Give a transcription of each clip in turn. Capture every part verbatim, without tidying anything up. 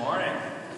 morning.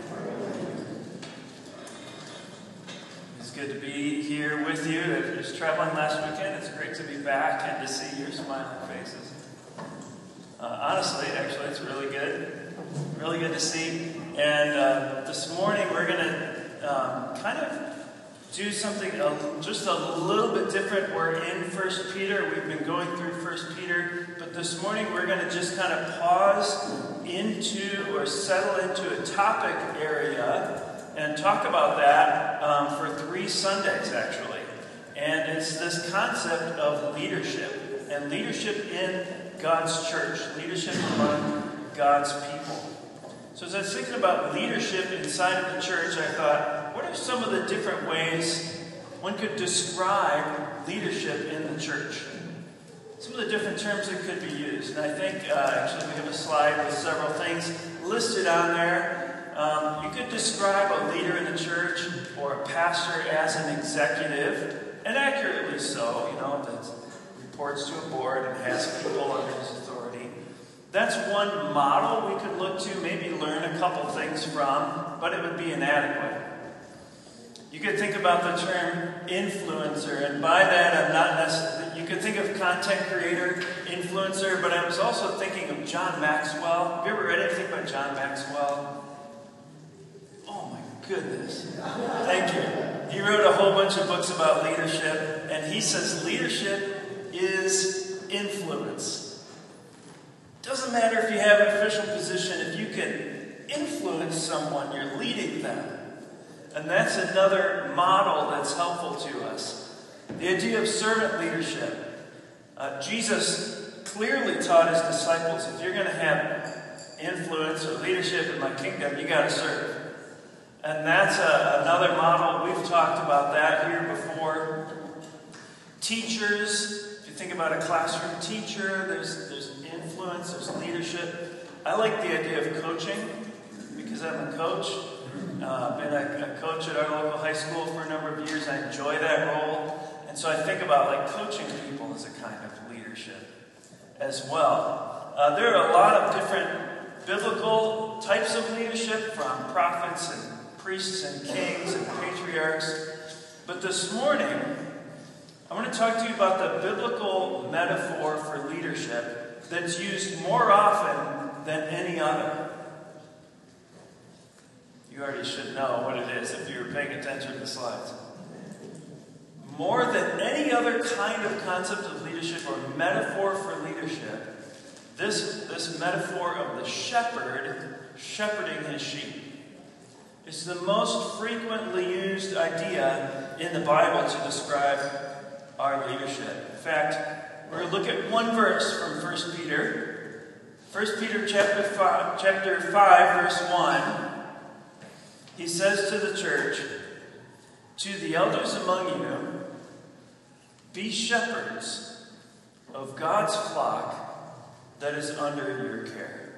It's good to be here with you. If you was traveling last weekend, it's great to be back and to see your smiling faces. Uh, honestly, actually, it's really good. Really good to see. And uh, this morning, we're going to um, kind of do something uh, just a little bit different. We're in First Peter. We've been going through First Peter. But this morning, we're going to just kind of pause into or settle into a topic area and talk about that um, for three Sundays, actually. And it's this concept of leadership, and leadership in God's church, leadership among God's people. So as I was thinking about leadership inside of the church, I thought, what are some of the different ways one could describe leadership in the church? Some of the different terms that could be used. And I think, uh, actually, we have a slide with several things listed on there. Um, you could describe a leader in the church or a pastor as an executive, and accurately so, you know, that reports to a board and has people under his authority. That's one model we could look to, maybe learn a couple things from, but it would be inadequate. You could think about the term influencer, and by that I'm not necessarily, you could think of content creator, influencer, but I was also thinking of John Maxwell. Have you ever read anything by John Maxwell? Oh my goodness. Thank you. He wrote a whole bunch of books about leadership, and he says leadership is influence. Doesn't matter if you have an official position, if you can influence someone, you're leading them. And that's another model that's helpful to us. The idea of servant leadership. Uh, Jesus clearly taught his disciples, if you're going to have influence or leadership in my kingdom, you got to serve. And that's a, another model. We've talked about that here before. Teachers, if you think about a classroom teacher, there's, there's influence, there's leadership. I like the idea of coaching because I'm a coach. Uh, been a, a coach at our local high school for a number of years. I enjoy that role. And so I think about like coaching people as a kind of leadership as well. Uh, there are a lot of different biblical types of leadership, from prophets and priests and kings and patriarchs. But this morning, I want to talk to you about the biblical metaphor for leadership that's used more often than any other. You already should know what it is if you were paying attention to the slides. More than any other kind of concept of leadership or metaphor for leadership, this, this metaphor of the shepherd shepherding his sheep is the most frequently used idea in the Bible to describe our leadership. In fact, we're going to look at one verse from First Peter. First Peter chapter five, chapter five, verse one. He says to the church, to the elders among you, be shepherds of God's flock that is under your care.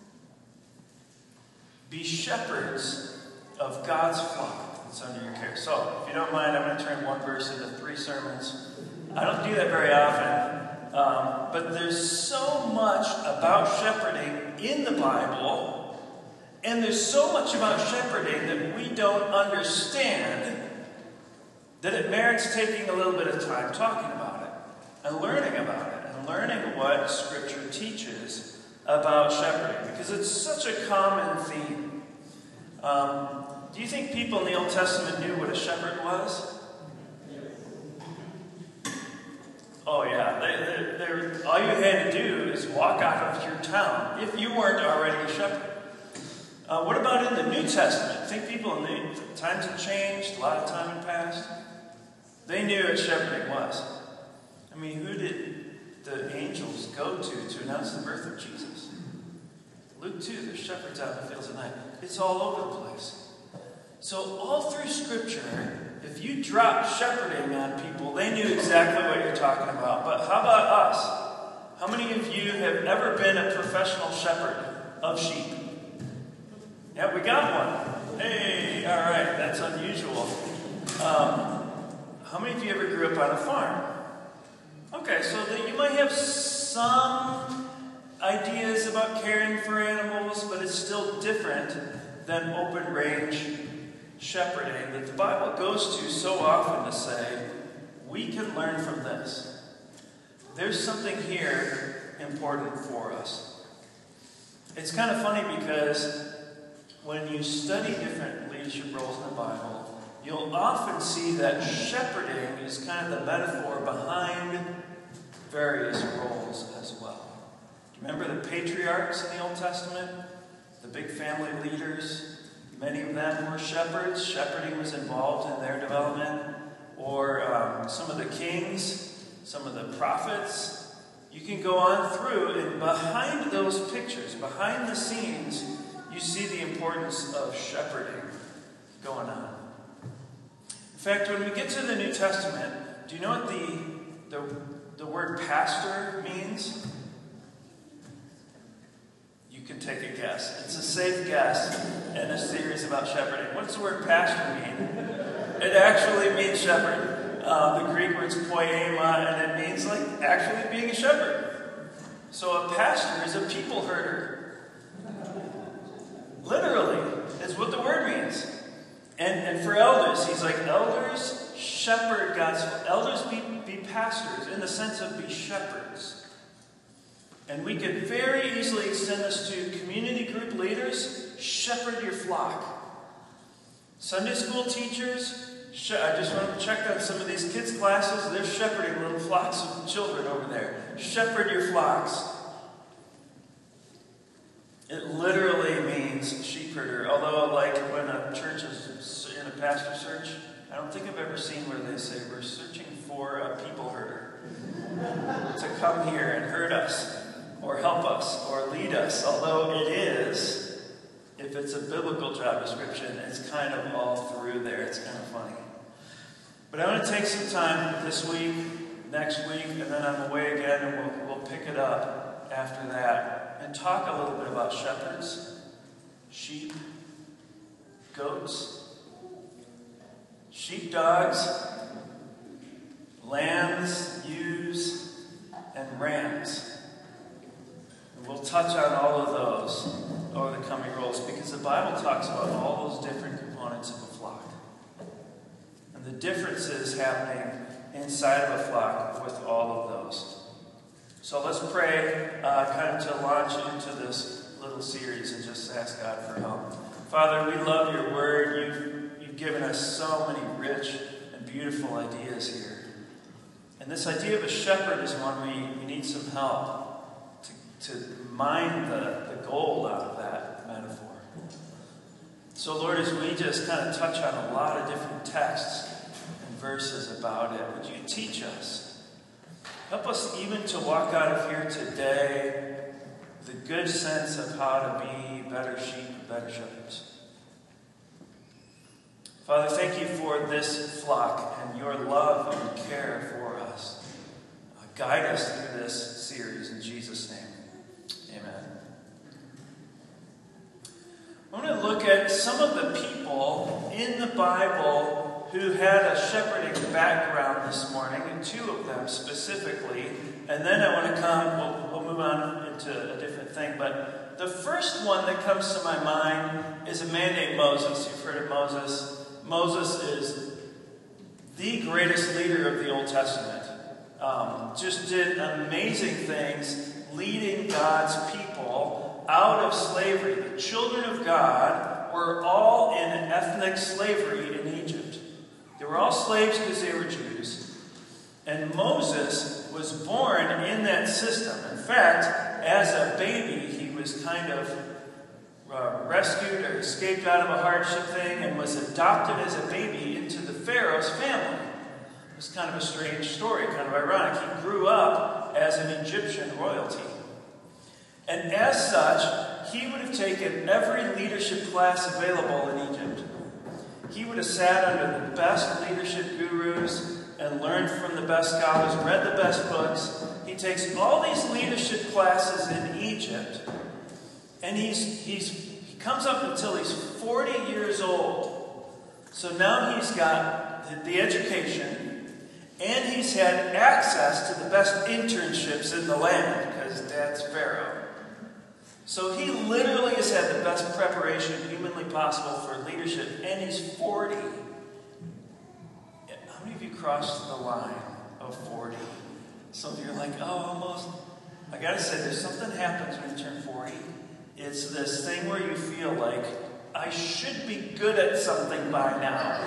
Be shepherds of God's flock that's under your care. So, if you don't mind, I'm going to turn one verse into three sermons. I don't do that very often, um, but there's so much about shepherding in the Bible. And there's so much about shepherding that we don't understand that it merits taking a little bit of time talking about it and learning about it and learning what Scripture teaches about shepherding, because it's such a common theme. Um, do you think people in the Old Testament knew what a shepherd was? Oh yeah, they, they, they, all you had to do is walk out of your town if you weren't already a shepherd. Uh, what about in the New Testament? I think people in the times have changed, a lot of time had passed. They knew what shepherding was. I mean, who did the angels go to to announce the birth of Jesus? Luke two, there's shepherds out in the fields at night. It's all over the place. So all through Scripture, if you drop shepherding on people, they knew exactly what you're talking about. But how about us? How many of you have ever been a professional shepherd of sheep? Yeah, we got one. Hey, all right, that's unusual. Um, how many of you ever grew up on a farm? Okay, so that you might have some ideas about caring for animals, but it's still different than open range shepherding that the Bible goes to so often to say, we can learn from this. There's something here important for us. It's kind of funny because when you study different leadership roles in the Bible, you'll often see that shepherding is kind of the metaphor behind various roles as well. Remember the patriarchs in the Old Testament? The big family leaders? Many of them were shepherds. Shepherding was involved in their development. Or um, some of the kings, some of the prophets. You can go on through, and behind those pictures, behind the scenes, you see the importance of shepherding going on. In fact, when we get to the New Testament, do you know what the, the, the word pastor means? You can take a guess. It's a safe guess in a series about shepherding. What does the word pastor mean? It actually means shepherd. Uh, the Greek word is poema, and it means like actually being a shepherd. So a pastor is a people herder. Literally, is what the word means. And, and for elders, he's like, elders shepherd God's people. Elders be, be pastors in the sense of be shepherds. And we could very easily extend this to community group leaders. Shepherd your flock. Sunday school teachers, I just want to check on some of these kids' classes. They're shepherding little flocks of children over there. Shepherd your flocks. It literally means sheep herder. Although, like when a church is in a pastor search, I don't think I've ever seen where they say we're searching for a people herder to come here and herd us, or help us, or lead us. Although it is, if it's a biblical job description, it's kind of all through there. It's kind of funny. But I want to take some time this week, next week, and then I'm away again, and we'll, we'll pick it up after that, and talk a little bit about shepherds, sheep, goats, sheepdogs, lambs, ewes, and rams. And we'll touch on all of those over the coming roles, because the Bible talks about all those different components of a flock. And the differences happening inside of a flock with all of those. So let's pray uh, kind of to launch into this little series and just ask God for help. Father, we love your word. You've, you've given us so many rich and beautiful ideas here. And this idea of a shepherd is one we, we need some help to, to mine the, the gold out of that metaphor. So Lord, as we just kind of touch on a lot of different texts and verses about it, would you teach us? Help us even to walk out of here today with a good sense of how to be better sheep, better shepherds. Father, thank you for this flock and your love and care for us. Uh, guide us through this series in Jesus' name. Amen. I want to look at some of the people in the Bible who had a shepherding background this morning, and two of them specifically. And then I want to come, we'll, we'll move on into a different thing. But the first one that comes to my mind is a man named Moses. You've heard of Moses. Moses is the greatest leader of the Old Testament. Um, just did amazing things leading God's people out of slavery. The children of God were all in ethnic slavery in Egypt. They were all slaves because they were Jews. And Moses was born in that system. In fact, as a baby, he was kind of uh, rescued or escaped out of a hardship thing and was adopted as a baby into the Pharaoh's family. It was kind of a strange story, kind of ironic. He grew up as an Egyptian royalty. And as such, he would have taken every leadership class available in Egypt. He would have sat under the best leadership gurus and learned from the best scholars, read the best books. He takes all these leadership classes in Egypt, and he's, he's, he comes up until he's forty years old. So now he's got the, the education, and he's had access to the best internships in the land, because Dad's Pharaoh. So he literally has had the best preparation humanly possible for leadership, and he's forty. How many of you crossed the line of forty? Some of you are like, oh, almost. I gotta say, there's something happens when you turn forty. It's this thing where you feel like, I should be good at something by now.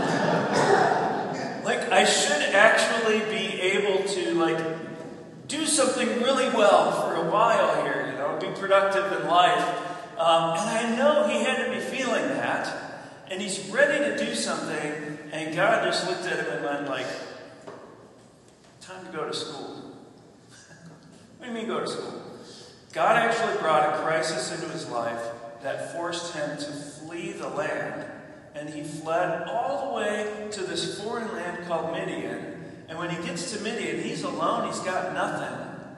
Like, I should actually be able to, like, do something really well for a while here, you know, be productive in life. Um, and I know he had to be feeling that. And he's ready to do something. And God just looked at him and went like, time to go to school. What do you mean go to school? God actually brought a crisis into his life that forced him to flee the land. And he fled all the way to this foreign land called Midian. And when he gets to Midian, he's alone. He's got nothing.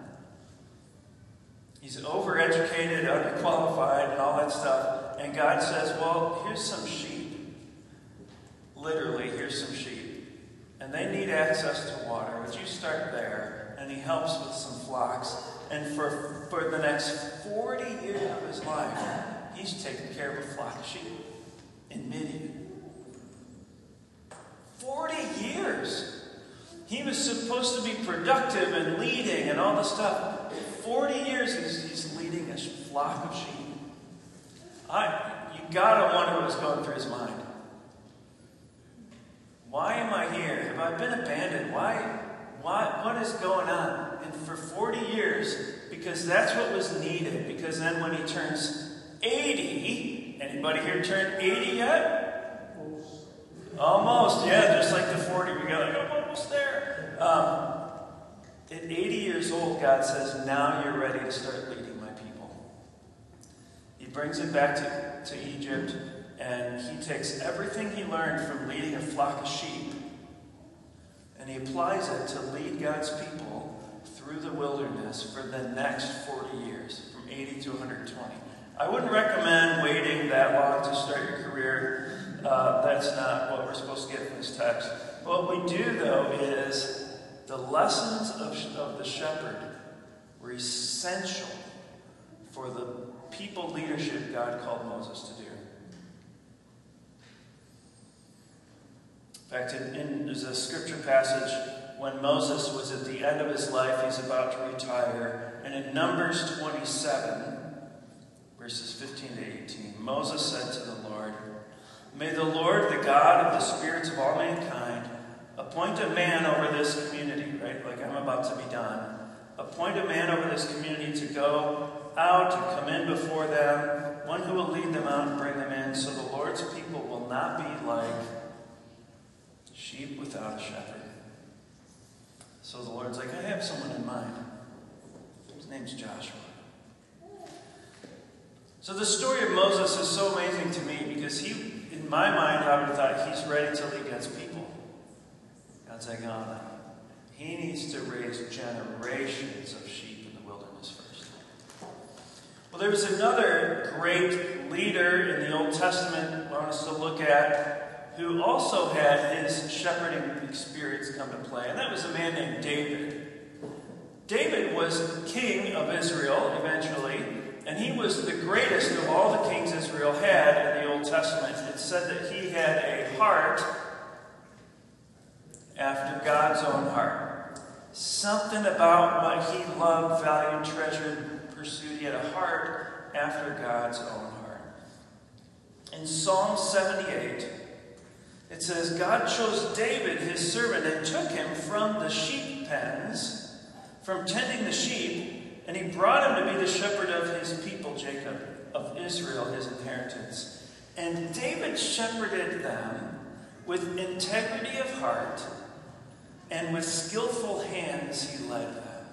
He's overeducated, underqualified, and all that stuff. And God says, well, here's some sheep. Literally, here's some sheep. And they need access to water. Would you start there? And he helps with some flocks. And for, for the next forty years of his life, he's taking care of a flock of sheep in Midian. forty years. He was supposed to be productive and leading and all this stuff. forty years he's, he's leading a flock of sheep. I, you gotta wonder what was going through his mind. Why am I here? Have I been abandoned? Why? Why? What is going on? And for forty years, because that's what was needed. Because then when he turns eighty, anybody here turned eighty yet? Almost, yeah, just like the forty. We got like, I'm almost there. Um, at eighty years old, God says, now you're ready to start leading my people. He brings him back to, to Egypt, and he takes everything he learned from leading a flock of sheep, and he applies it to lead God's people through the wilderness for the next forty years, from eighty to one hundred twenty. I wouldn't recommend waiting that long to start your career. Uh, that's not what we're supposed to get from this text. What we do, though, is the lessons of, of the shepherd were essential for the people leadership God called Moses to do. In fact, in, in, there's a scripture passage when Moses was at the end of his life, he's about to retire, and in Numbers twenty-seven, verses fifteen to eighteen, Moses said to the Lord, may the Lord, the God of the spirits of all mankind, appoint a man over this community, right? Like I'm about to be done. Appoint a man over this community to go out and come in before them, one who will lead them out and bring them in, so the Lord's people will not be like sheep without a shepherd. So the Lord's like, I have someone in mind. His name's Joshua. So the story of Moses is so amazing to me because he, in my mind, I would have thought he's ready to lead God's people. God's like, oh no. He needs to raise generations of sheep in the wilderness first. Well, there was another great leader in the Old Testament I want us to look at who also had his shepherding experience come to play, and that was a man named David. David was king of Israel eventually, and he was the greatest of all the kings Israel had in the Old Testament. It said that he had a heart after God's own heart. Something about what he loved, valued, treasured, pursued. He had a heart after God's own heart. In Psalm seventy-eight, it says, God chose David, his servant, and took him from the sheep pens, from tending the sheep, and he brought him to be the shepherd of his people, Jacob, of Israel, his inheritance. And David shepherded them with integrity of heart, and with skillful hands he led them.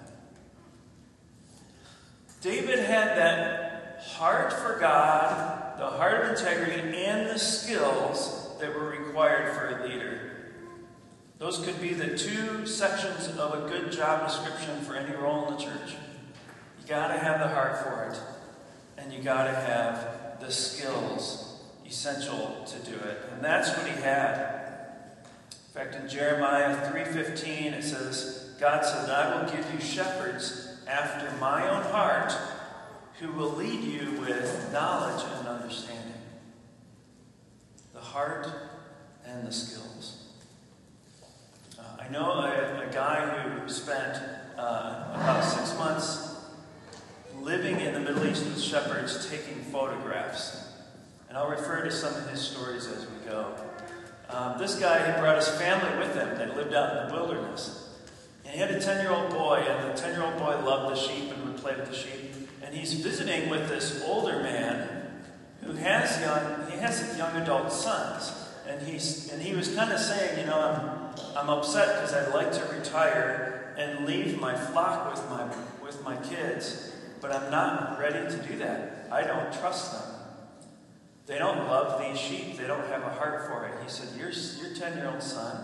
David had that heart for God, the heart of integrity, and the skills that were required for a leader. Those could be the two sections of a good job description for any role in the church. You gotta have the heart for it, and you gotta have the skills essential to do it. And that's what he had. In fact, in Jeremiah three fifteen, it says, God said, I will give you shepherds after my own heart, who will lead you with knowledge and understanding, the heart and the skills. Uh, I know a, a guy who spent uh, about six months living in the Middle East with shepherds, taking photographs. And I'll refer to some of his stories as we go. Um, this guy, he brought his family with him. They lived out in the wilderness. And he had a ten-year-old boy, and the ten-year-old boy loved the sheep and would play with the sheep. And he's visiting with this older man who has young, he has young adult sons. And he's and he was kind of saying, you know, I'm I'm upset because I'd like to retire and leave my flock with my with my kids, but I'm not ready to do that. I don't trust them. They don't love these sheep. They don't have a heart for it. He said, your your ten-year-old son,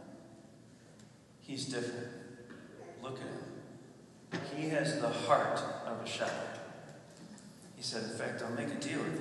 he's different. Look at him. He has the heart of a shepherd. He said, in fact, I'll make a deal with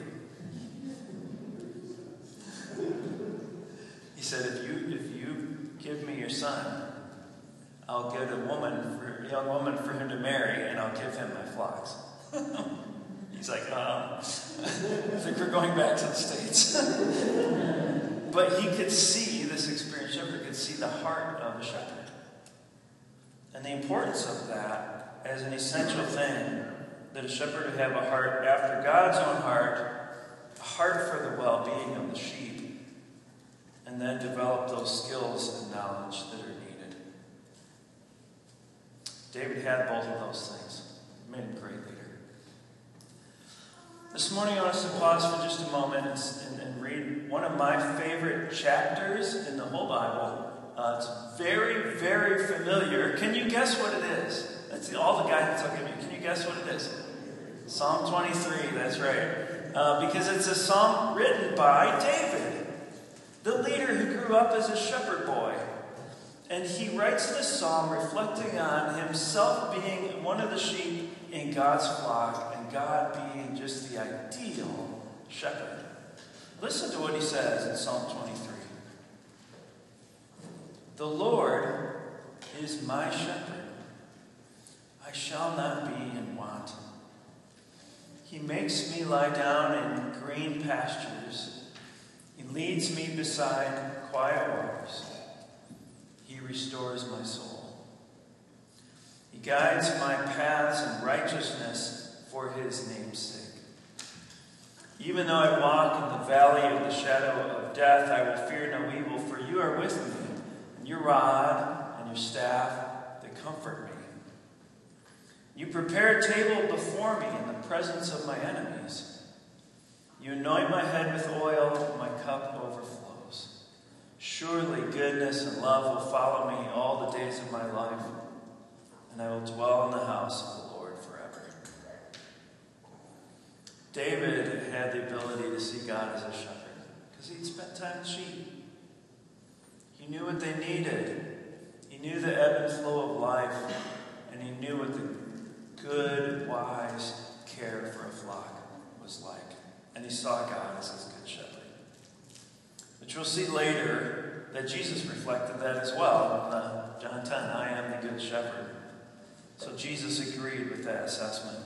you. He said, if you if you give me your son, I'll get a woman, for, a young woman for him to marry, and I'll give him my flocks. He's like, um, I think we're going back to the States. But he could see, this experienced shepherd could see the heart of a shepherd. And the importance of that as an essential thing, that a shepherd would have a heart after God's own heart, a heart for the well-being of the sheep, and then develop those skills and knowledge that are needed. David had both of those things. It made him a great leader. This morning I want us to pause for just a moment and, and read one of my favorite chapters in the whole Bible. Uh, it's very, very familiar. Can you guess what it is? That's the, all the guidance I'll give you. Can you guess what it is? Psalm twenty-three, that's right. Uh, because it's a psalm written by David, the leader who grew up as a shepherd boy. And he writes this psalm reflecting on himself being one of the sheep in God's flock and God being just the ideal shepherd. Listen to what he says in Psalm twenty-three. The Lord is my shepherd. I shall not be in want. He makes me lie down in green pastures. He leads me beside quiet waters. He restores my soul. He guides my paths in righteousness for his name's sake. Even though I walk in the valley of the shadow of death, I will fear no evil, for you are with me. And your rod and your staff, they comfort me. You prepare a table before me in the presence of my enemies. You anoint my head with oil, my cup overflows. Surely goodness and love will follow me all the days of my life, and I will dwell in the house of the Lord forever. David had the ability to see God as a shepherd because he'd spent time with sheep. He knew what they needed. He knew the ebb and flow of life, and he knew what the good, wise care for a flock was like. And he saw God as his good shepherd. But you'll see later that Jesus reflected that as well. In uh, John ten, I am the good shepherd. So Jesus agreed with that assessment.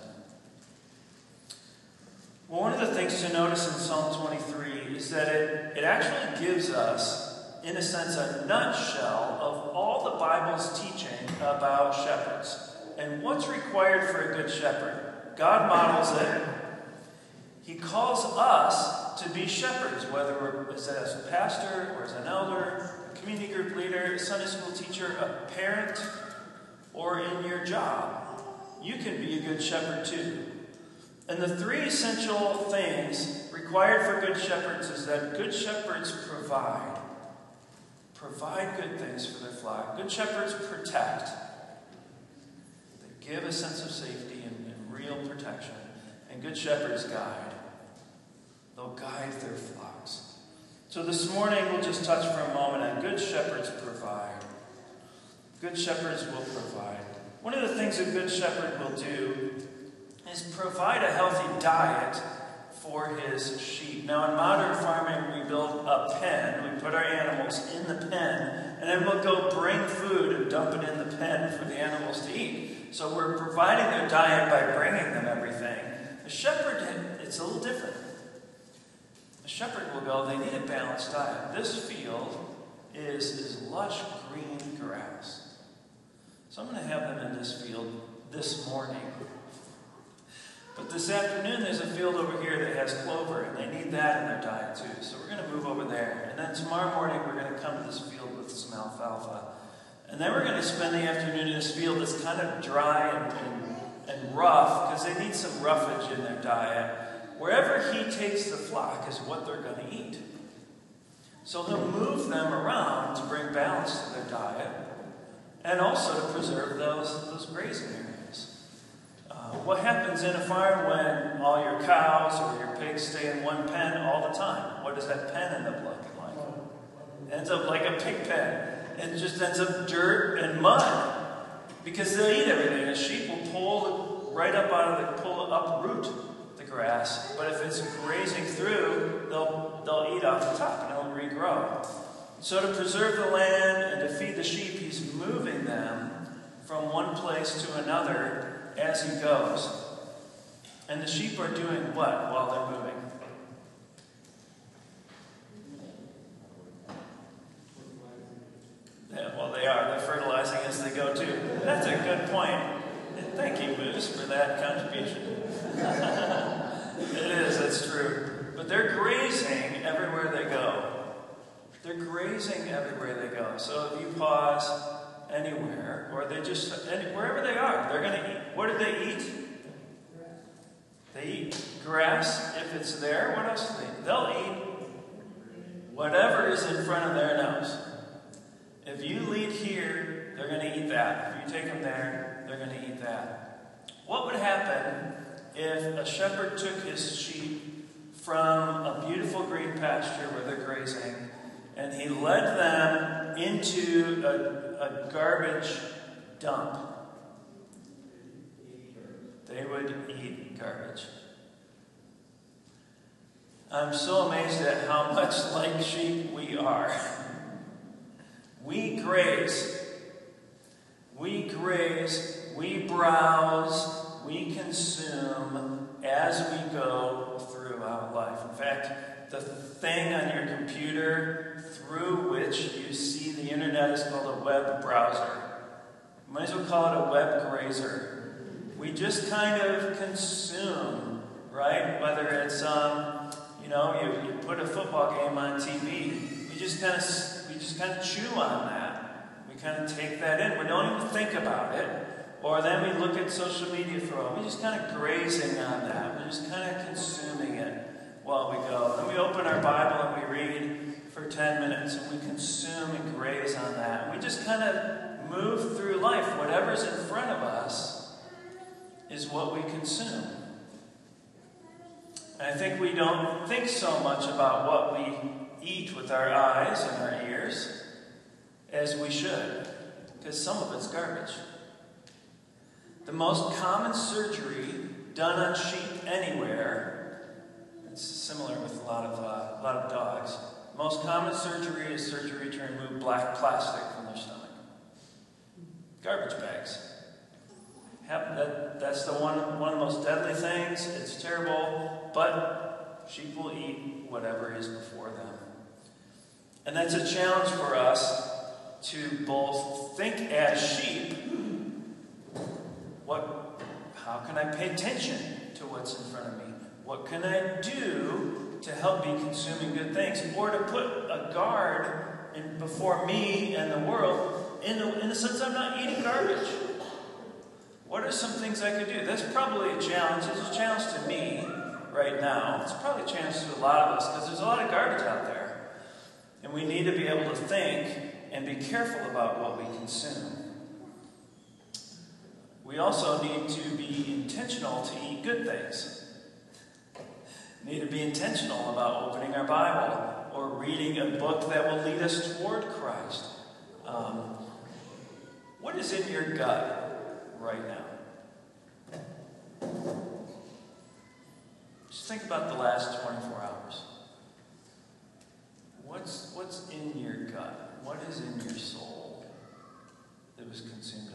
Well, one of the things to notice in Psalm twenty-three is that it, it actually gives us, in a sense, a nutshell of all the Bible's teaching about shepherds. And what's required for a good shepherd? God models it. He calls us to be shepherds, whether we're as a pastor or as an elder, a community group leader, a Sunday school teacher, a parent, or in your job. You can be a good shepherd too. And the three essential things required for good shepherds is that good shepherds provide. Provide good things for their flock. Good shepherds protect. They give a sense of safety and, and real protection. And good shepherds guide. They'll guide their flocks. So this morning we'll just touch for a moment on good shepherds provide. Good shepherds will provide. One of the things a good shepherd will do is provide a healthy diet for his sheep. Now in modern farming we build a pen. We put our animals in the pen and then we'll go bring food and dump it in the pen for the animals to eat. So we're providing their diet by bringing them everything. A shepherd, it's a little different. A shepherd will go, they need a balanced diet. This field is, is lush green grass. So I'm going to have them in this field this morning. But this afternoon, there's a field over here that has clover, and they need that in their diet too. So we're going to move over there. And then tomorrow morning, we're going to come to this field with some alfalfa. And then we're going to spend the afternoon in this field that's kind of dry and, and, and rough, because they need some roughage in their diet. Wherever he takes the flock is what they're going to eat. So he'll move them around to bring balance to their diet, and also to preserve those, those grazing areas. Uh, what happens in a farm when all your cows or your pigs stay in one pen all the time? What does that pen end up looking like? It ends up like a pig pen. It just ends up dirt and mud, because they'll eat everything. A sheep will pull right up out of the, pull uproot the grass, but if it's grazing through, they'll, they'll eat off the top and it'll regrow. So to preserve the land and to feed the sheep, he's moving them from one place to another as he goes. And the sheep are doing what while they're moving? Yeah, well, they are. They're fertilizing as they go too. That's a good point. Thank you, Moose, for that contribution. It is, that's true. But they're grazing everywhere they go. They're grazing everywhere they go. So if you pause anywhere, or they just, any, wherever they are, they're going to eat. What do they eat? They eat grass if it's there. What else do they eat? They'll eat whatever is in front of their nose. If you lead here, they're going to eat that. If you take them there, they're going to eat that. What would happen if a shepherd took his sheep from a beautiful green pasture where they're grazing, and he led them into a, a garbage dump? They would eat garbage. I'm so amazed at how much like sheep we are. We graze. We graze. We browse. We consume as we go through our life. In fact, the thing on your computer through which you see the internet is called a web browser. You might as well call it a web grazer. We just kind of consume, right? Whether it's, um, you know, you, you put a football game on T V, we just kind of we just kind of chew on that. We kind of take that in. We don't even think about it. Or then we look at social media for a while. We're just kind of grazing on that. We're just kind of consuming it while we go. Then we open our Bible and we read for ten minutes, and we consume and graze on that. We just kind of move through life. Whatever's in front of us is what we consume. And I think we don't think so much about what we eat with our eyes and our ears as we should, because some of it's garbage. The most common surgery done on sheep anywhere, it's similar with a lot of uh, a lot of dogs. The most common surgery is surgery to remove black plastic from their stomach. Garbage bags. That, that's the one, one of the most deadly things. It's terrible, but sheep will eat whatever is before them. And that's a challenge for us to both think as sheep. What, how can I pay attention to what's in front of me? What can I do to help me consuming good things? Or to put a guard in, before me and the world in the, in the sense I'm not eating garbage. What are some things I could do? That's probably a challenge. It's a challenge to me right now. It's probably a challenge to a lot of us because there's a lot of garbage out there. And we need to be able to think and be careful about what we consume. We also need to be intentional to eat good things. We need to be intentional about opening our Bible or reading a book that will lead us toward Christ. Um, what is in your gut right now? Just think about the last twenty-four hours. What's, what's in your gut? What is in your soul that was consumed in the last twenty-four hours? I have stuff in there that shouldn't be there.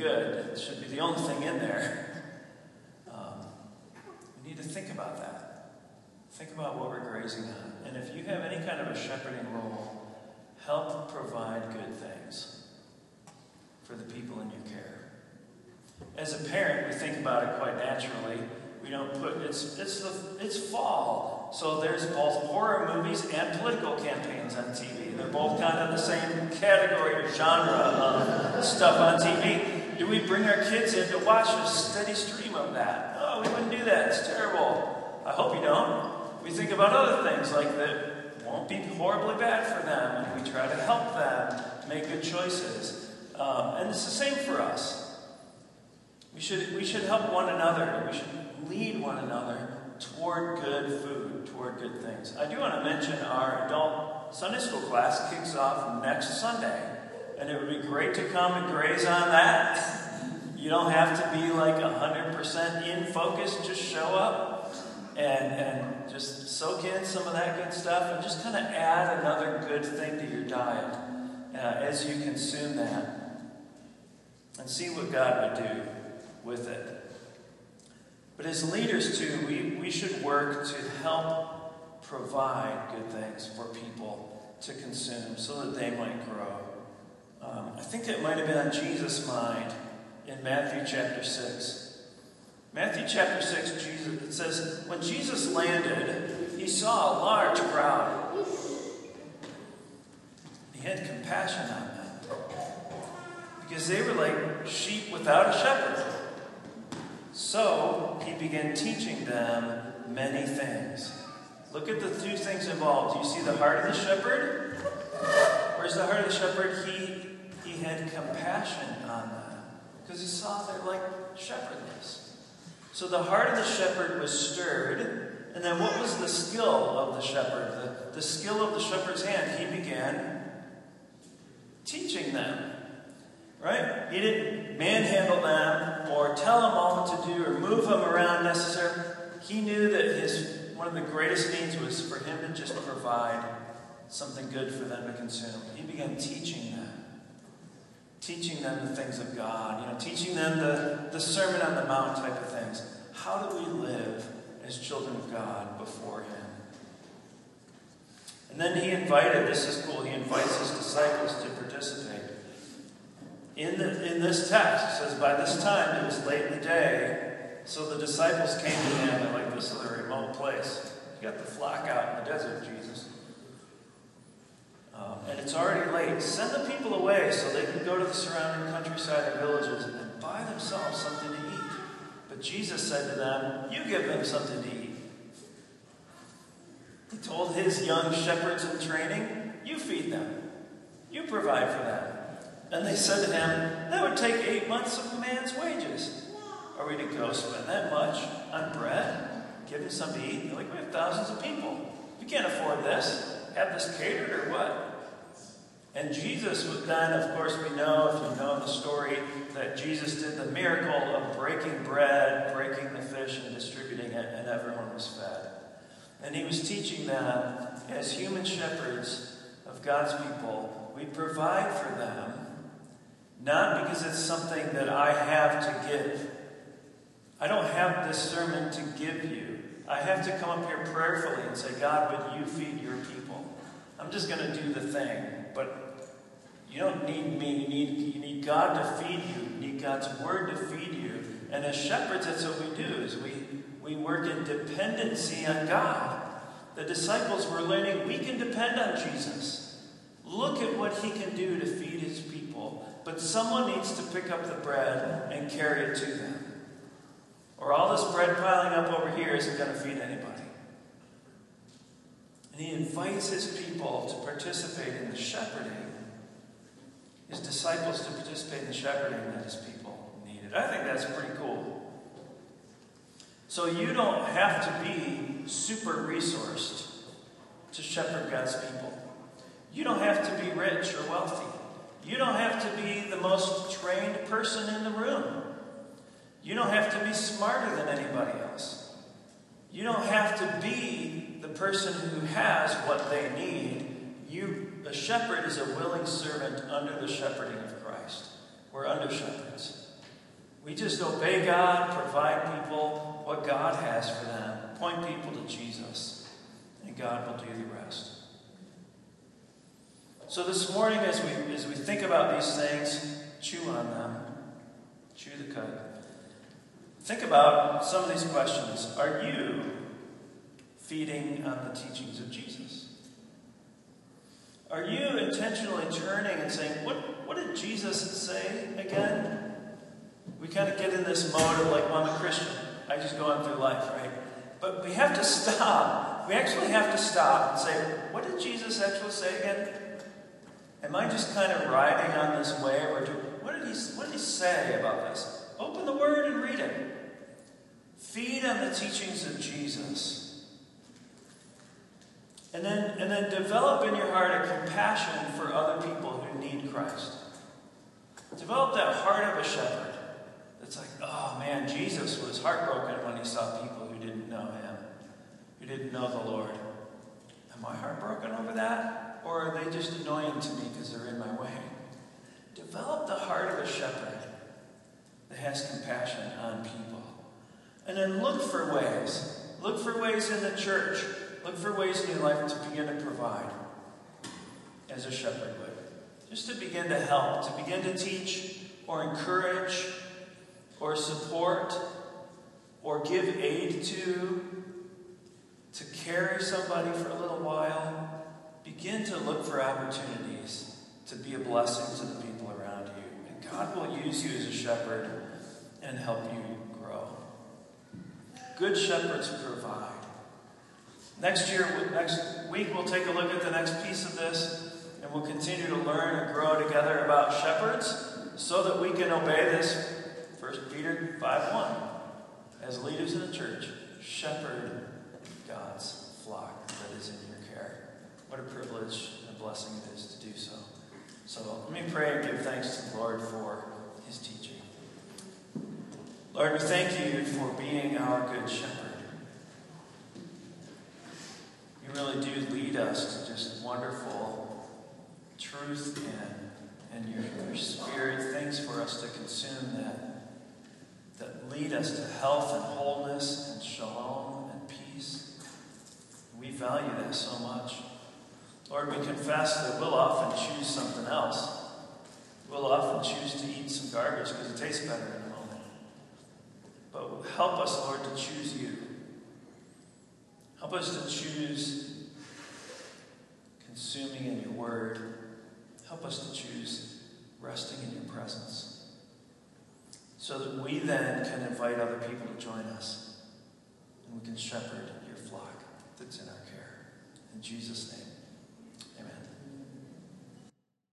good. It should be the only thing in there. Um, we need to think about that. Think about what we're grazing on. And if you have any kind of a shepherding role, help provide good things for the people in your care. As a parent, we think about it quite naturally. We don't put, it's it's the it's fall, so there's both horror movies and political campaigns on T V. They're both kind of the same category or genre of stuff on T V. Do we bring our kids in to watch a steady stream of that? Oh, we wouldn't do that. It's terrible. I hope you don't. We think about other things like that won't be horribly bad for them, and we try to help them make good choices. Um, and it's the same for us. We should we should help one another. We should lead one another toward good food, toward good things. I do want to mention our adult Sunday school class kicks off next Sunday. And it would be great to come and graze on that. You don't have to be like one hundred percent in focus. Just show up and, and just soak in some of that good stuff and just kind of add another good thing to your diet uh, as you consume that. And see what God would do with it. But as leaders, too, we, we should work to help provide good things for people to consume so that they might grow. Um, I think it might have been on Jesus' mind in Matthew chapter six. Matthew chapter six, Jesus, it says, when Jesus landed, he saw a large crowd. He had compassion on them because they were like sheep without a shepherd. So he began teaching them many things. Look at the two things involved. Do you see the heart of the shepherd? Where's the heart of the shepherd? He, he had compassion on them because he saw they're like shepherdless. So the heart of the shepherd was stirred. And then what was the skill of the shepherd? The, the skill of the shepherd's hand. He began teaching them. Right? He didn't manhandle them or tell them all what to do or move them around necessarily. He knew that his one of the greatest needs was for him to just provide something good for them to consume. He began teaching them. Teaching them the things of God. You know, teaching them the, the Sermon on the Mount type of things. How do we live as children of God before him? And then he invited, this is cool, he invites his disciples to participate. In, the, in this text, it says, by this time it was late in the day, so the disciples came to him at like this other remote place. You got the flock out in the desert, Jesus. Um, and it's already late. Send the people away so they can go to the surrounding countryside and villages and buy themselves something to eat. But Jesus said to them, you give them something to eat. He told his young shepherds in training, you feed them. You provide for them. And they said to him, that would take eight months of a man's wages. Are we to go spend that much on bread? Give them something to eat? They're like, we have thousands of people. We can't afford this. Have this catered or what? And Jesus was then, of course, we know, if you know the story, that Jesus did the miracle of breaking bread, breaking the fish, and distributing it, and everyone was fed. And he was teaching them, as human shepherds of God's people, we provide for them, not because it's something that I have to give. I don't have this sermon to give you. I have to come up here prayerfully and say, God, would you feed your people? I'm just going to do the thing. But you don't need me. You need, you need God to feed you. You need God's word to feed you. And as shepherds, that's what we do, is we, we work in dependency on God. The disciples were learning we can depend on Jesus. Look at what he can do to feed his people. But someone needs to pick up the bread and carry it to them. Or all this bread piling up over here isn't going to feed anybody. And he invites his people to participate in the shepherding. His disciples to participate in the shepherding that his people needed. I think that's pretty cool. So you don't have to be super resourced to shepherd God's people. You don't have to be rich or wealthy. You don't have to be the most trained person in the room. You don't have to be smarter than anybody else. You don't have to be the person who has what they need. You, a shepherd is a willing servant under the shepherding of Christ. We're under shepherds. We just obey God, provide people what God has for them, point people to Jesus, and God will do the rest. So this morning, as we as we think about these things, chew on them, chew the cud. Think about some of these questions. Are you feeding on the teachings of Jesus? Are you intentionally turning and saying, what, what did Jesus say again? We kind of get in this mode of like, well, I'm a Christian. I just go on through life, right? But we have to stop. We actually have to stop and say, what did Jesus actually say again? Am I just kind of riding on this wave? Or do, what, did he, what did he say about this? Open the Word and read it. Feed on the teachings of Jesus. And then, and then develop in your heart a compassion for other people who need Christ. Develop that heart of a shepherd. It's like, oh man, Jesus was heartbroken when he saw people who didn't know him, who didn't know the Lord. Am I heartbroken over that? Or are they just annoying to me because they're in my way? Develop the heart of a shepherd that has compassion on people. And then look for ways. Look for ways in the church. Look for ways in your life to begin to provide as a shepherd would. Just to begin to help, to begin to teach or encourage or support or give aid to, to carry somebody for a little while. Begin to look for opportunities to be a blessing to the people around you. And God will use you as a shepherd and help you grow. Good shepherds provide. Next year, next week, we'll take a look at the next piece of this, and we'll continue to learn and grow together about shepherds so that we can obey this. First Peter five one. As leaders in the church, shepherd God's flock that is in your care. What a privilege and a blessing it is to do so. So let me pray and give thanks to the Lord for his teaching. Lord, we thank you for being our good shepherd. You really do lead us to just wonderful truth and, and your, your spirit, things for us to consume that, that lead us to health and wholeness and shalom and peace. We value that so much. Lord, we confess that we'll often choose something else. We'll often choose to eat some garbage because it tastes better in a moment. But help us, Lord, to choose you. Help us to choose consuming in your word. Help us to choose resting in your presence. So that we then can invite other people to join us. And we can shepherd your flock that's in our care. In Jesus' name.